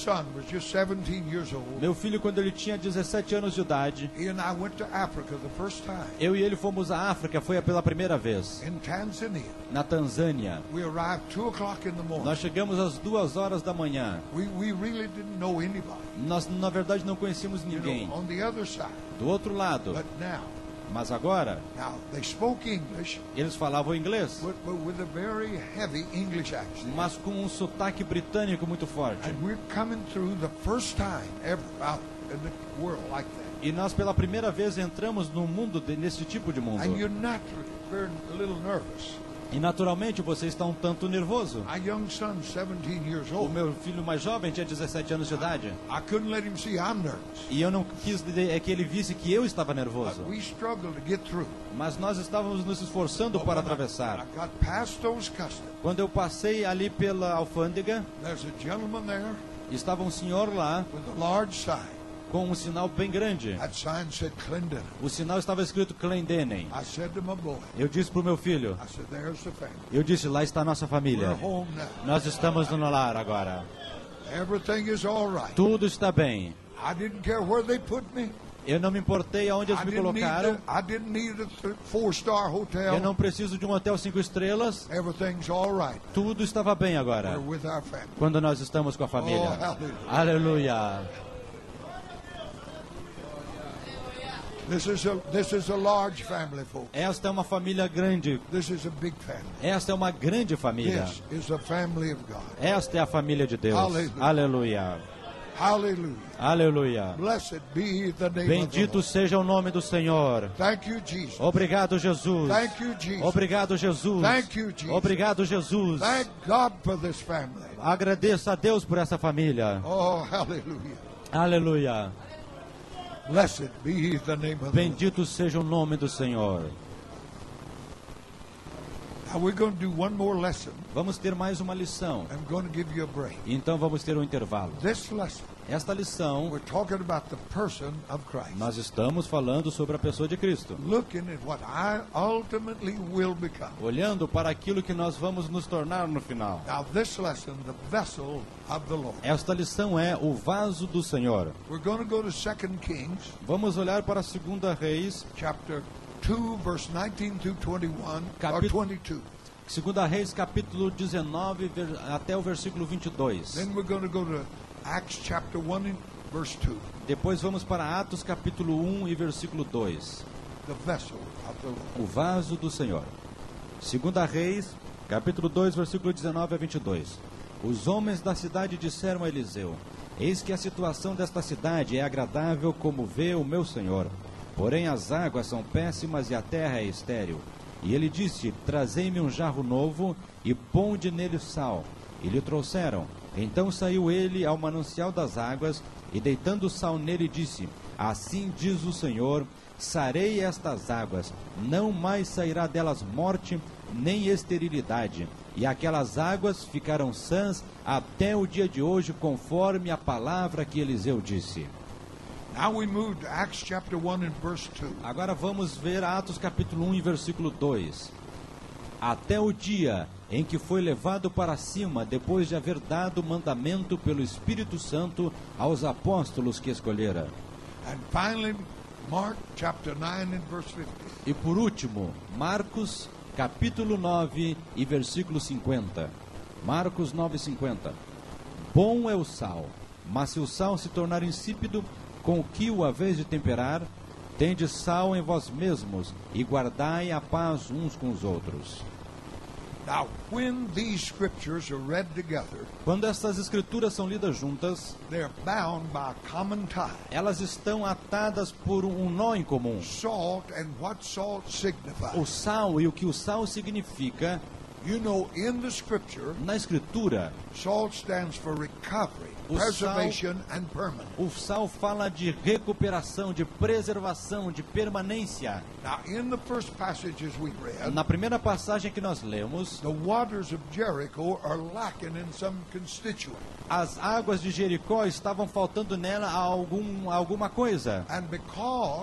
son was just 17 years old, Meu filho, quando ele tinha 17 anos de idade, he and I went to Africa the first time, eu e ele fomos à África, foi pela primeira vez, in Tanzania. na Tanzânia. We arrived 2 o'clock in the morning. Nós chegamos às 2 horas da manhã. We really didn't know anybody, Nós, na verdade, não conhecíamos ninguém. on the other side. Do outro lado. But now Mas agora, they spoke English, eles falavam inglês, but with a very heavy English accent. mas com um sotaque britânico muito forte. And we're coming through the first time ever out in the world like that. E nós, pela primeira vez, entramos no mundo, nesse tipo de mundo. And you're naturally very a little nervous. E, naturalmente, você está um tanto nervoso. My young son, 17 years O old, meu filho mais jovem tinha 17 anos de idade. I couldn't let him see I'm nervous. E eu não quis que ele visse que eu estava nervoso. But we struggled to get through. Mas nós estávamos nos esforçando para atravessar. I got past those customs. Quando eu passei ali pela alfândega, There's a gentleman there estava um senhor lá with a large sign. com um sinal bem grande. That sign said Clendenin. O sinal estava escrito Clendenin. I said to my boy, Eu disse para o meu filho, I said, there's the family. eu disse, lá está a nossa We're família. home now. Nós estamos no lar agora. Everything is all right. Tudo está bem. I didn't care where they put me. Eu não me importei aonde eles me colocaram. I didn't need a 4-star hotel. Eu não preciso de um hotel 5 estrelas. Everything's all right. Tudo estava bem agora. We're with our family. Quando nós estamos com a família. Oh, Aleluia. This is a large family, folks. Esta é uma família grande. This is a big family. Esta é uma grande família. This is a family of God. Esta é a família de Deus. Aleluia. Aleluia. Hallelujah. Aleluia. Blessed be the name Bendito of the seja o nome do Senhor. Lord. Thank you, Jesus. Obrigado, Jesus. Thank you, Jesus. Obrigado, Jesus. Thank you, Jesus. Obrigado, Jesus. Thank God for this family. Agradeça a Deus por essa família. Oh, hallelujah. Aleluia. Blessed be the name of the Lord. Bendito seja o nome do Senhor. Now we're going to do one more lesson. Vamos ter mais uma lição. I'm going to give you a break. Então vamos ter um intervalo. This lesson, Esta lição, we're talking about the person of Christ. nós estamos falando sobre a pessoa de Cristo. Looking at what I ultimately will become. Olhando para aquilo que nós vamos nos tornar no final. Now this lesson, the vessel of the Lord. Esta lição é o vaso do Senhor. We're going to go to 2 Kings, Vamos olhar para a 2 Reis, chapter 2, verse 19 through 21, or Capítulo- 22. 2 Reis capítulo 19 até o versículo 22. Then we're going to go to Acts chapter 1 and verse 2, Depois vamos para Atos capítulo 1 e versículo 2. the vessel of the Lord. O vaso do Senhor. 2 Reis, capítulo 2, versículo 19 a 22. Os homens da cidade disseram a Eliseu: Eis que a situação desta cidade é agradável como vê o meu senhor. Porém as águas são péssimas e a terra é estéril. E ele disse: Trazei-me um jarro novo e ponde nele sal. E lhe trouxeram. Então saiu ele ao manancial das águas e deitando sal nele disse: Assim diz o Senhor: sarei estas águas, não mais sairá delas morte, nem esterilidade. E aquelas águas ficaram sãs até o dia de hoje, conforme a palavra que Eliseu disse. Now we move to Acts chapter 1 and verse 2. Agora vamos ver Atos capítulo 1 e versículo 2. Até o dia em que foi levado para cima, depois de haver dado mandamento pelo Espírito Santo aos apóstolos que escolhera. And finally, Mark chapter 9 and verse 50. E por último, Marcos capítulo 9 e versículo 50. Marcos 9:50. Bom é o sal, mas se o sal se tornar insípido, com o que o haveis de temperar, tende sal em vós mesmos e guardai a paz uns com os outros. Now, when these scriptures are read together, Quando estas escrituras são lidas juntas, they're bound by a common tie. elas estão atadas por um nó em comum. Salt and what salt signifies. O sal e o que o sal significa, You know, in the scripture, na escritura, salt stands for recovery, O preservation, and permanence. o sal fala de recuperação, de preservação, de permanência. Now, in the first passages we read, Na primeira passagem que nós lemos, the waters of Jericho are lacking in some constituent. as águas de Jericó estavam faltando nela alguma coisa. And because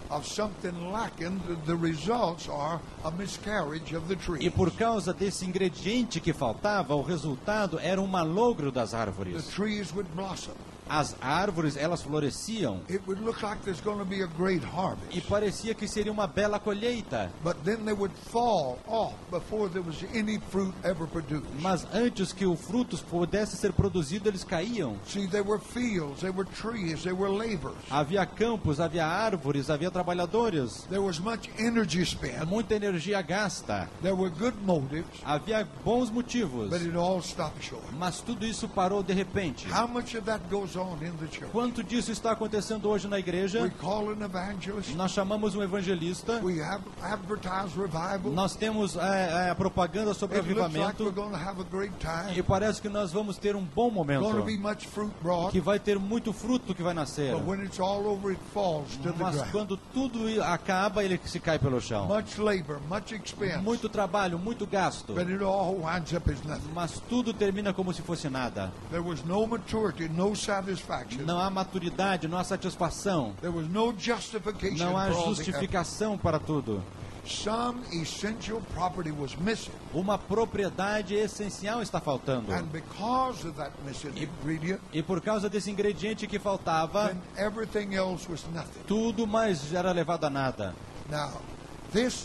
of something lacking, the results are a miscarriage of the tree. E por causa desse ingrediente que faltava, o resultado era um malogro das The árvores. trees would blossom. As árvores, elas floresciam It would look like there's going to be a great e harvest. parecia que seria uma bela colheita. But then they would fall off before there was any fruit ever produced. Mas antes que o fruto pudesse ser produzido, eles caíam. See, there were fields, there were trees, there were labors. Havia campos, havia árvores, havia trabalhadores. There was much energy spent. Muita energia gasta. There were good motives, Havia bons motivos. but it all stopped short. Mas tudo isso parou de repente. How much of that goes on in the church? Quanto disso está acontecendo hoje na We igreja? call an evangelist. Nós chamamos um evangelista. We have advertised revival. Nós temos a propaganda sobre It looks like avivamento. we're going to have a great E time. parece que nós vamos ter um bom momento. Going to be much fruit brought. Que vai ter muito fruto que vai nascer. But when it's all over, it falls to the Mas ground. quando tudo acaba, ele se cai pelo chão. Much labor, much expense. Muito trabalho, muito gasto. But it all winds up as nothing. Mas tudo termina como se fosse nada. There was no maturity, no satisfaction. Não há maturidade, não há satisfação. There was no justification Não há for all the effort. justificação para tudo. Some essential property was missing. Uma propriedade essencial está faltando. And because of that missing ingredient, E por causa desse ingrediente que faltava, then everything else was nothing. tudo mais era levado a nada. Now, this,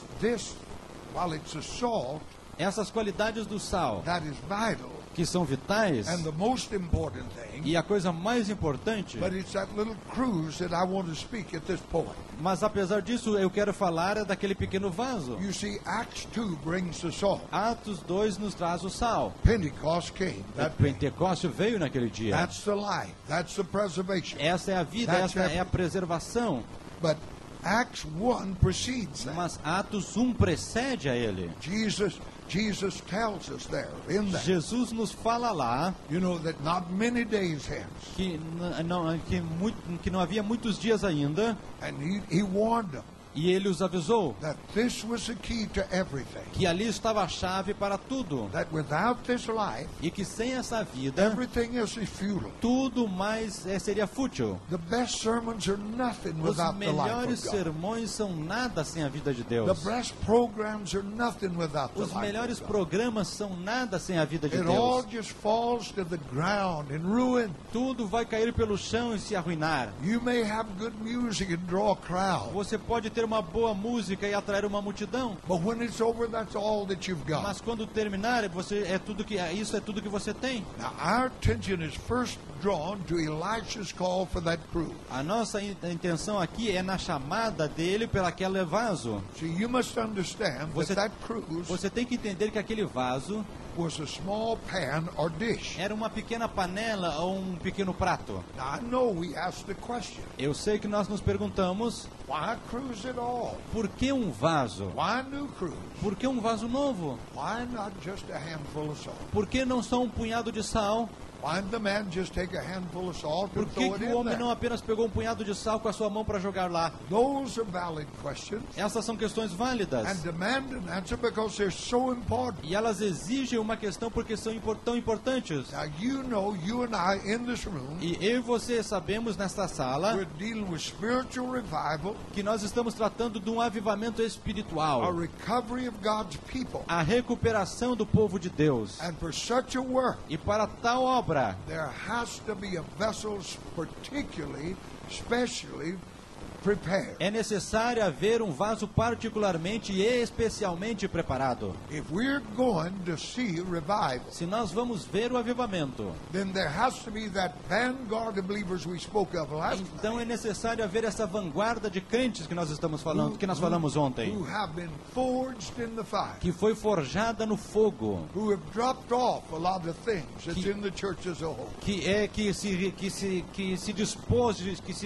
while it's a salt, Essas qualidades do sal, that is vital que são vitais, and the most important thing, e a coisa mais importante, but it's that little cruise that I want to speak at this point. mas apesar disso eu quero falar daquele pequeno vaso. You see, Acts 2 brings the salt. Atos 2 nos traz o sal. Pentecost came. O Pentecostes veio naquele dia. That's the life. That's the preservation. Essa é a vida, That's essa é a preservação. But Acts 1 precedes that. Mas Atos 1 precede a ele. Jesus tells us there in that, Jesus nos fala lá you know, that not many days hence, que não havia muitos dias ainda, and he warned them e ele os avisou that this was the key to everything. que ali estava a chave para tudo. That without this life, E que sem essa vida, everything else is futile. tudo mais seria fútil. The best sermons are nothing Os without the life melhores of God. sermões são nada sem a vida de The Deus. best programs are nothing without the Os life melhores of God. programas são nada sem a vida de It all Deus. just falls to the ground in ruin. Tudo vai cair pelo chão e se arruinar. You may have good music and draw a crowd, Você pode ter uma boa música e atrair uma multidão, but when it's over, that's all that you've got. mas quando terminar, isso é tudo que você tem. Now, our attention is first drawn to Elisha's call for that cruise. A nossa intenção aqui é na chamada dele pelaquele vaso. See, you must understand Você- that cruise Você tem que entender que aquele vaso was a small pan or dish. era uma pequena panela ou um pequeno prato. Now, I know we asked the question, Eu sei que nós nos perguntamos, why cruise at all? por que um vaso? Why new cruise? Por que um vaso novo? Why not just a handful of salt? Por que não só um punhado de sal? Why did the man just take a handful of salt Por and que, throw it que o in homem there? não apenas pegou um punhado de sal com a sua mão para jogar lá? Those are valid questions Essas são questões válidas. and demand an answer because they're so important. E elas exigem uma questão porque são tão importantes. Now, you know, you and I in this room, E eu e você sabemos nesta sala we're dealing with spiritual revival, que nós estamos tratando de um avivamento a espiritual. recovery of God's people. A recuperação do povo de Deus. And for such a work, E para tal obra, there has to be a vessel particularly, especially prepared. é necessário haver um vaso particularmente e especialmente preparado. If we're going to see revival, Se nós vamos ver o avivamento, then there has to be that vanguard of believers we spoke of last então é night, necessário haver essa vanguarda de crentes que nós estamos falando, que nós falamos ontem, who have been forged in the fire, que foi forjada no fogo, who have dropped off a lot of things that's in the church as a whole. que se dispôs,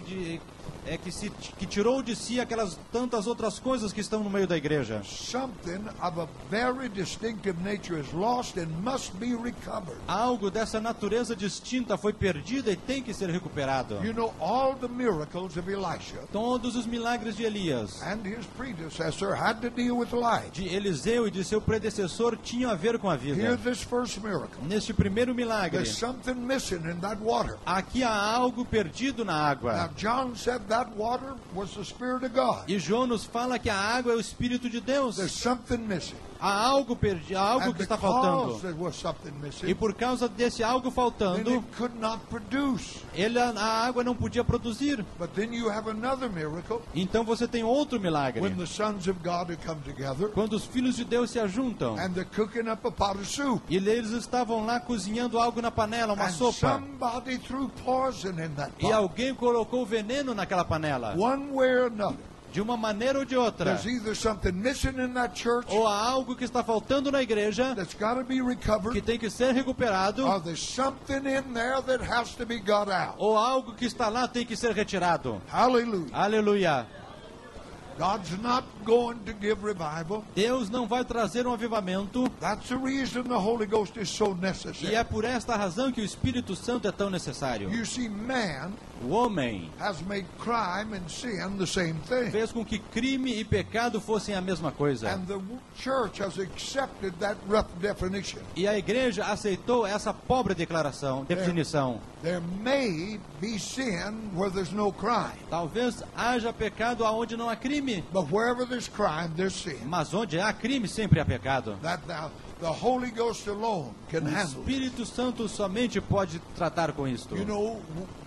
que tirou de si aquelas tantas outras coisas que estão no meio da igreja. Something of a very distinctive nature is lost and must be recovered. Algo dessa natureza distinta foi perdida e tem que ser recuperado. You know, all the miracles of Elisha Todos os milagres de Elias, and his predecessor had to deal with Elijah. de Eliseu e de seu predecessor tinham a ver com a Here, vida. this first miracle, Neste primeiro milagre, there's something missing in that water. aqui há algo perdido na Now, água. John said that that water was the Spirit of God. E João nos fala que a água é o Espírito de Deus. There's something missing. Há algo perdido, há algo And que está because faltando. there was something E missing, por causa desse algo then faltando, it could not produce. a água não podia produzir. But then you have another miracle Então você tem outro milagre. when the sons of God have come together Quando os filhos de Deus se ajuntam. and they're cooking up a pot of soup. E eles estavam lá cozinhando algo na panela, uma And sopa. somebody threw poison in that E pot. alguém colocou veneno naquela panela. One way or another. De uma maneira ou de outra. There's either something missing in that church Ou há algo que está faltando na igreja, that's got to be que recovered, tem que ser recuperado. or there's something in there that has to be got out. Ou algo que está lá tem que ser retirado. Hallelujah. Aleluia. God's not going to give revival. Deus não vai trazer um avivamento. That's the reason the Holy Ghost is so E necessary. é por esta razão que o Espírito Santo é tão necessário. You see, man O homem has made crime and sin the same thing. fez com que crime e pecado fossem a mesma coisa. And the church has accepted that rough definition. E a igreja aceitou essa pobre definição. There may be sin where there's no crime. Talvez haja pecado aonde não há crime. But wherever there's crime, there's sin. Mas onde há crime, sempre há pecado. That the Holy Ghost alone can O handle it. Espírito Santo somente pode tratar com isto. You know,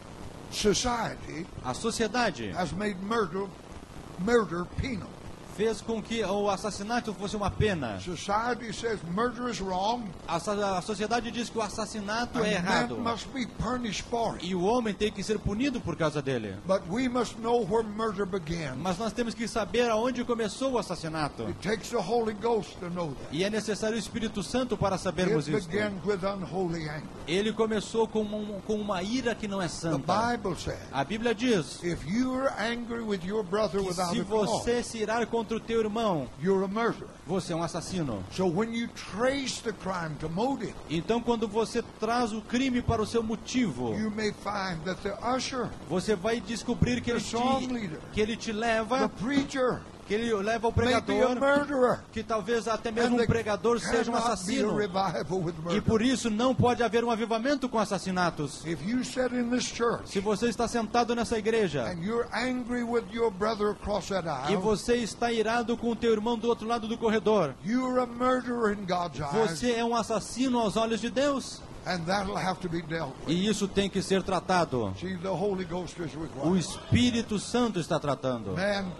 society A sociedade has made murder penal. fez com que o assassinato fosse uma pena. Society says murder is wrong, A sociedade diz que o assassinato é and errado. man must be punished for it. E o homem tem que ser punido por causa dele. But we must know where murder began. Mas nós temos que saber aonde começou o assassinato. It takes the Holy Ghost to know that. E é necessário o Espírito Santo para sabermos It isso. began with unholy anger. Ele começou com uma ira que não é The santa. Bible says, A Bíblia diz if you are angry with your brother que without se a cause, você se irar contra o teu irmão, you're a murderer. você é um assassino. So when you trace the crime to motive, Então, quando você traz o crime para o seu motivo, you may find that the usher, você vai descobrir que the song leader, ele te the leva, preacher, que ele leva o may be a pregador, murderer. que talvez até And mesmo um there pregador seja um cannot be a assassino. revival with E murder. por isso não pode haver um avivamento com assassinatos. If you sit in this church Se você está sentado nessa igreja and you're angry with your brother across that e aisle, você está irado com o teu irmão do outro lado do corredor, you're a murderer in God's eyes, você é um assassino aos olhos de Deus. and that'll have to be dealt with. E isso tem que ser tratado. See, the Holy Ghost is O required. Espírito Santo está tratando.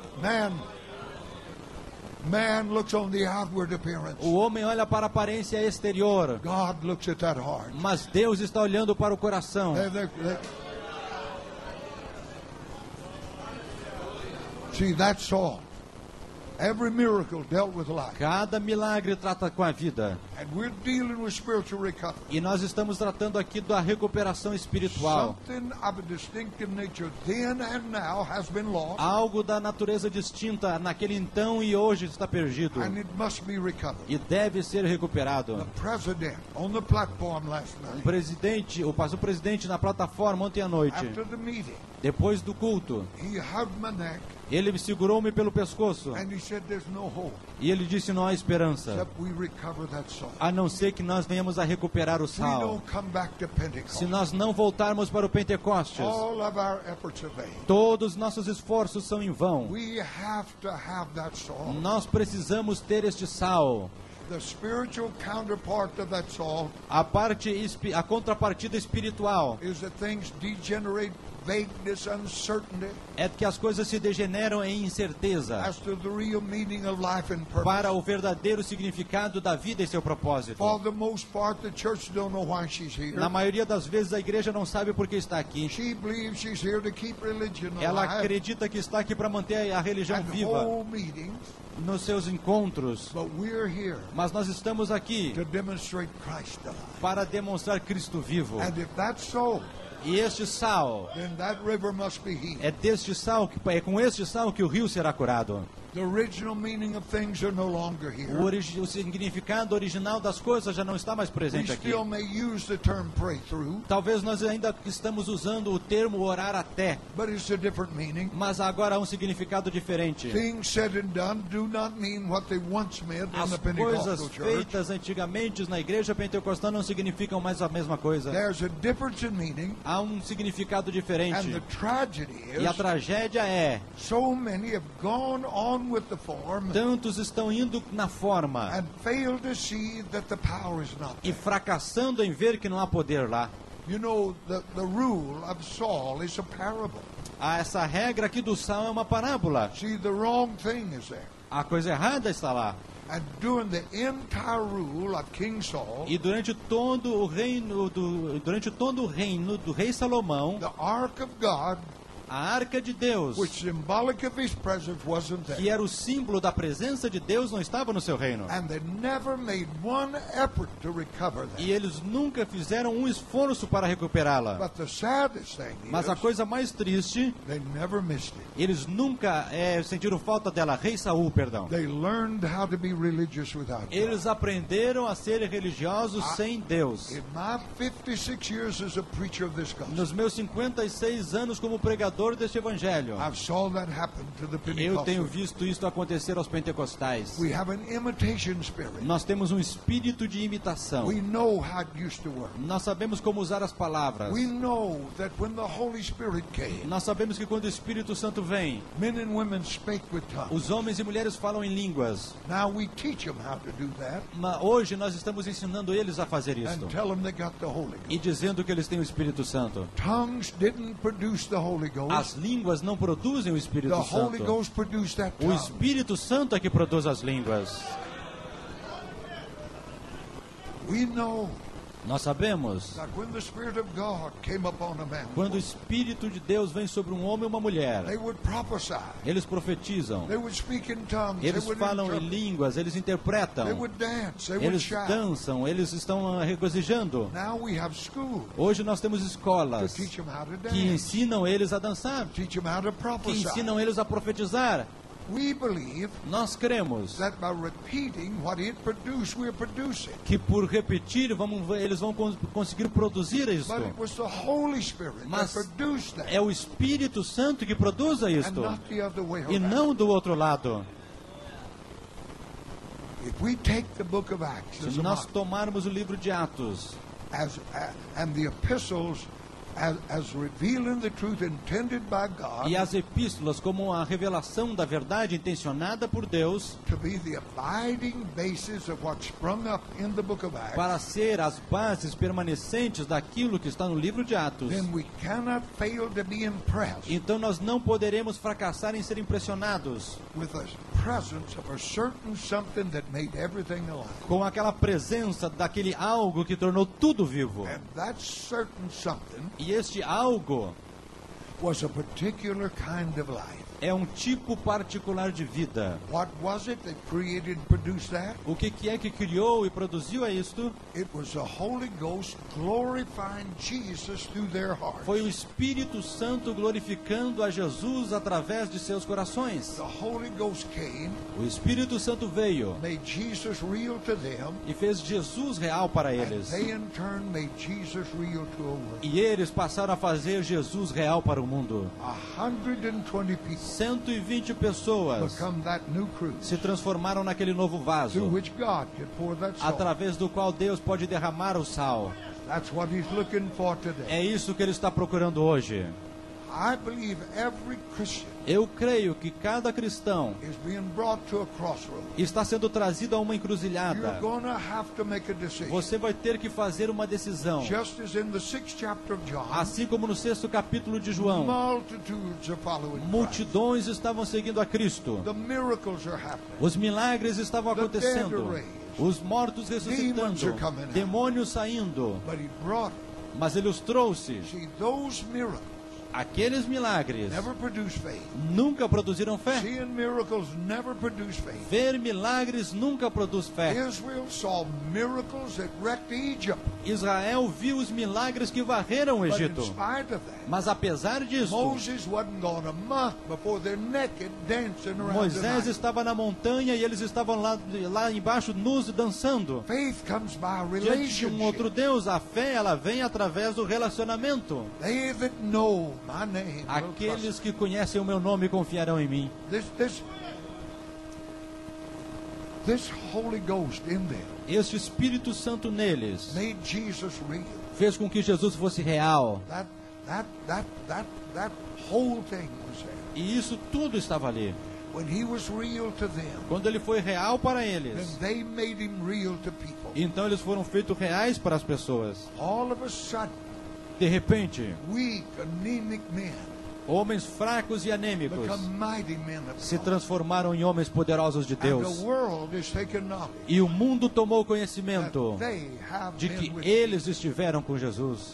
Man looks on the outward appearance. O homem olha para a aparência exterior, God looks at that heart. mas Deus está olhando para o coração. See, that's all. Every miracle dealt with life. Cada milagre trata com a vida. And we're dealing with spiritual recovery. E nós estamos tratando aqui da recuperação espiritual. Something of a distinctive nature then and now has been lost, Algo da natureza distinta naquele então e hoje está perdido. and it must be recovered. E deve ser recuperado. The president on the platform last night, O presidente na plataforma ontem à noite, after the meeting, depois do culto, he hugged my neck ele segurou-me pelo pescoço and he said, "There's no hope e ele disse: não há esperança, except we recover that soul. a não ser que nós venhamos a recuperar o We sal. don't come back to Pentecost. Se nós não voltarmos para o Pentecostes, All of our efforts are vain. todos os nossos esforços são em vão. We have to have that soul. Nós precisamos ter este sal. The spiritual counterpart of that soul A contrapartida espiritual is that things degenerate, vagueness, uncertainty é que as coisas se degeneram em incerteza as to the real meaning of life and purpose. para o verdadeiro significado da vida e seu propósito. For the most part, the church don't know why she's here. Na maioria das vezes a igreja não sabe por que está aqui. She believes she's here to keep religion Ela alive acredita que está aqui para manter a religião and viva hold meetings, nos seus encontros. but we're here Mas nós estamos aqui to demonstrate Christ alive. para demonstrar Cristo vivo. And if that's so, E este sal, then that river must be healed. é com este sal que o rio será curado. The original meaning of things are no longer here. O significado original das coisas já não está mais We presente aqui. still may use the term pray through, Talvez nós ainda estamos usando o termo orar até, but it's a different meaning. mas agora há um significado diferente. Things said and done do not mean what they once meant in As the coisas Pentecostal church. feitas antigamente na igreja pentecostal não significam mais a mesma coisa. There's a difference in meaning, Há um significado and diferente. the tragedy E a is tragédia é, so many have gone on with the form tantos estão indo na forma and failed to see that the power is not e there. fracassando em ver que não há poder lá. You know, the rule of Saul is a parable. Essa regra aqui do Sal é uma parábola. See, the wrong thing is there. A coisa errada está lá. And during the entire rule of King Saul, E durante todo o reino do rei Salomão, the ark of God, a arca de Deus, which symbolic of his presence, wasn't que there. era o símbolo da presença de Deus, não estava no seu reino. And they never made one effort to recover that. E eles nunca fizeram um esforço para recuperá-la. But the saddest thing Mas a is, coisa mais triste, they never missed it. eles nunca sentiram falta dela. Rei Saul, perdão. They learned how to be religious without God. Eles aprenderam a ser religiosos sem Deus. In my 56 years as a preacher of this gospel, Nos meus 56 anos como pregador deste evangelho, I've saw that happen to the eu tenho Pentecostals. visto isso acontecer aos pentecostais. We have an imitation spirit. Nós temos um espírito de imitação. We know how it used to work. Nós sabemos como usar as palavras. We know that when the Holy Spirit came, Nós sabemos que quando o Espírito Santo vem, men and women spake with tongues. os homens e mulheres falam em línguas. Now we teach them how to do that Hoje nós estamos ensinando eles a fazer and isso. tell them they got the Holy Ghost. E dizendo que eles têm o Espírito Santo. Tongues didn't produce the Holy Ghost. As línguas não produzem o Espírito The Holy Santo. Ghost produced that O tongue. Espírito Santo é que produz as línguas. We know Nós sabemos, that when the Spirit of God came upon a man, quando o Espírito de Deus vem sobre um homem ou uma mulher, they would prophesy. eles profetizam, They would speak in tongues. eles they would falam em interpret. línguas, eles They interpretam, would dance. They would eles shout. dançam, eles estão regozijando. Now we have schools Hoje nós temos to escolas teach them how to que dance, ensinam eles a dançar, teach them how to que prophesy. ensinam eles a profetizar. We believe Nós cremos that by repeating what it produced, we're producing. que por repetir eles vão conseguir produzir isso. But it was the Holy Spirit that Mas produced that, é o Espírito Santo que produz and isto, not the other way e around. não do outro lado. If we take the book of Acts as Se a nós model, tomarmos o livro de Atos and the epistles as revealing the truth intended by God e as epístolas como a revelação da verdade intencionada por Deus to be the abiding basis of what sprung up in the book of Acts, para ser as bases permanecentes daquilo que está no livro de Atos, then we cannot fail to be impressed então nós não poderemos fracassar em ser impressionados with the presence of a certain something that made everything alive. com aquela presença daquele algo que tornou tudo vivo. And that certain something E este algo was a particular kind of life. é um tipo particular de vida. What was it that created and produced that? O que é que criou e produziu isto? It was the Holy Ghost glorifying Jesus through their hearts. Foi o Espírito Santo glorificando a Jesus através de seus corações. The Holy Ghost came, O Espírito Santo veio made Jesus real to them, e fez Jesus real para and eles. they in turn made Jesus real to a world. E eles passaram a fazer Jesus real para o mundo. 120 people 120 pessoas become that new cruise se transformaram naquele novo through vaso, which God could pour that salt. através do qual Deus pode derramar o sal. That's what He's looking for today. É isso que Ele está procurando hoje. I believe every Christian Eu creio que cada cristão is being brought to a crossroad. está sendo trazido a uma You're encruzilhada. going to have to make a decision. Você vai ter que fazer uma decisão. Just as in the 6th chapter of John, Assim como no 6º capítulo de João, multitudes are following Christ. multidões estavam seguindo a Cristo. The miracles are happening. Os milagres estavam The dead acontecendo. are raised. Os mortos Demons ressuscitando. are coming out. Demônios saindo. But He brought, Mas Ele os trouxe. see, those miracles Aqueles milagres never produce faith. nunca produziram fé. Seeing miracles never produce faith. Ver milagres nunca produz fé. Israel saw miracles that wrecked Egypt. Israel viu os milagres que varreram o But in Egito. spite of that, Mas apesar disso, Moses wasn't gone a month before they're naked dancing around the Moisés night. estava na montanha e eles estavam lá embaixo nus e dançando. Faith comes by Diante de um outro relationship. Deus, a fé ela vem através do relacionamento. They that know my name will trust. Aqueles que conhecem o meu nome confiarão em mim. This Holy Ghost in them Este Espírito Santo neles made Jesus real. fez com que Jesus fosse real. That whole thing was there. E isso tudo estava ali. When he was real to them, Quando ele foi real para then eles, they made him real to people. então eles foram feitos reais para as pessoas. All of a sudden, De repente, weak, anemic men homens fracos e anêmicos become mighty men of se God. transformaram em homens poderosos de And Deus. the world is taking knowledge E o mundo tomou that conhecimento they have de been que with eles estiveram com Jesus.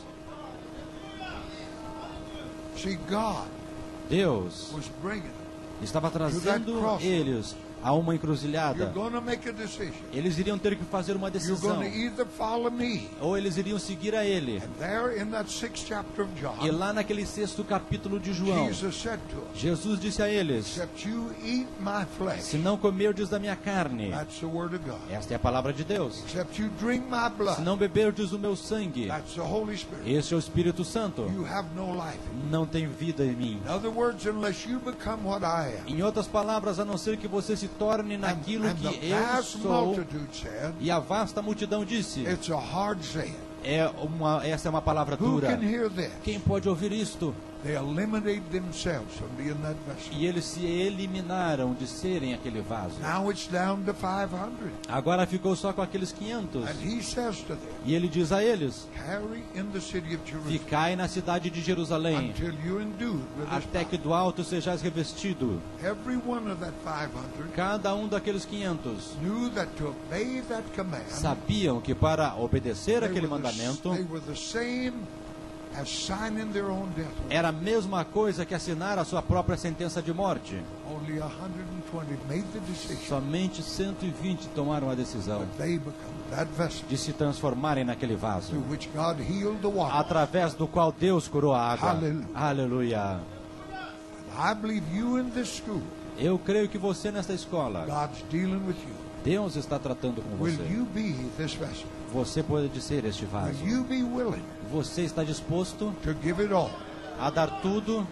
him. See, God Deus was bringing them. estava trazendo eles a uma encruzilhada. You're going to make a decision. Eles iriam ter que fazer uma You're decisão. going to either follow me. Ou eles iriam seguir a ele. And there in that 6th chapter of E John, lá naquele 6º capítulo de João, Jesus said to us, Jesus disse a eles: except you eat my flesh. se não comerdes da minha carne, That's the word of God. esta é a palavra de Deus. Except you drink my Se blood. não beberdes o meu sangue, That's the Holy Spirit. este é o Espírito Santo, You have no life. não tem vida em mim. In other words, unless you become what I am. Em outras palavras, a não ser que você se torne naquilo And que the eu vast sou. multitude said, E a vasta multidão disse: it's a hard saying. essa é uma palavra Who dura. can hear this? Quem pode ouvir isto? They eliminated themselves from being that vessel. E eles se eliminaram de serem aquele vaso. Now it's down to 500. Agora ficou só com aqueles 500. And he says to them, E ele diz a eles: tarry in the city of Jerusalem ficai na cidade de Jerusalém, until you're endued with this até que power. do alto sejais revestido. Every one of that 500 Cada um daqueles 500 knew that to obey that command, sabiam que para obedecer they aquele were the- mandamento they were the same as signing their own death warrant. era a mesma coisa que assinar a sua própria sentença de morte. Only 120 made the decision Somente 120 tomaram a decisão that they become that vessel de se transformarem naquele vaso, through which God healed the water. através do qual Deus curou a água. Aleluia. Aleluia. I believe you in this school, Eu creio que você nesta escola, God's dealing with you. Deus está tratando com Will você. you be this vessel? Você pode ser este vaso. Will you be willing Você está disposto to give it all? a dar tudo?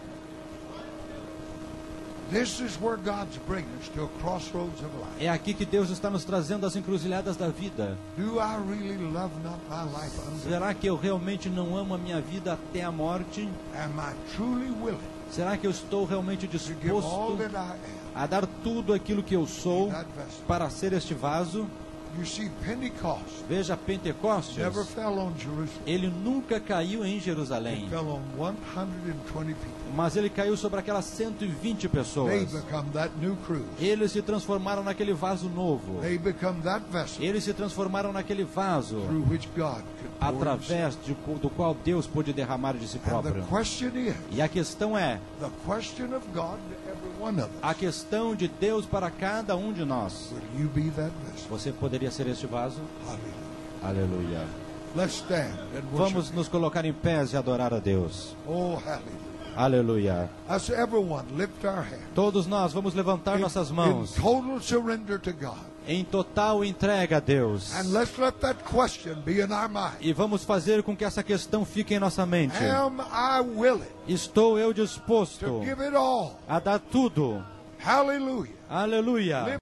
This is where God's bringing us to a crossroads of life. É aqui que Deus está nos trazendo às encruzilhadas da vida. Do I really love not my life unto? Será que eu realmente não amo a minha vida até a morte? Am I truly willing Será que eu estou realmente to give all disposto that I am? a dar tudo aquilo que eu sou That vessel. para ser este vaso? You see, Pentecost Veja, Pentecostes, never fell on Jerusalem. ele nunca caiu em Jerusalém, It fell on 120 people. mas ele caiu sobre aquelas 120 They pessoas. become that new cruise. Eles se transformaram naquele vaso novo. They become that vessel Eles se transformaram naquele vaso through which God could pour himself. através do qual Deus pôde derramar de si And the próprio. question is, E a questão é, the question of God to every one of us, a questão de Deus para cada um de nós. will you be that vessel? Você poderia ser este vaso? Hallelujah. Aleluia. Let's stand and Vamos worship. nos colocar em pés e adorar a Deus. Oh, hallelujah. Aleluia. As everyone lift our hands. Todos nós vamos levantar nossas In mãos total surrender to God. em total entrega a Deus. And let's let that question be in our mind. E vamos fazer com que essa questão fique em nossa mente. Am I willing Estou eu to disposto give it all? a dar tudo. Hallelujah. Aleluia.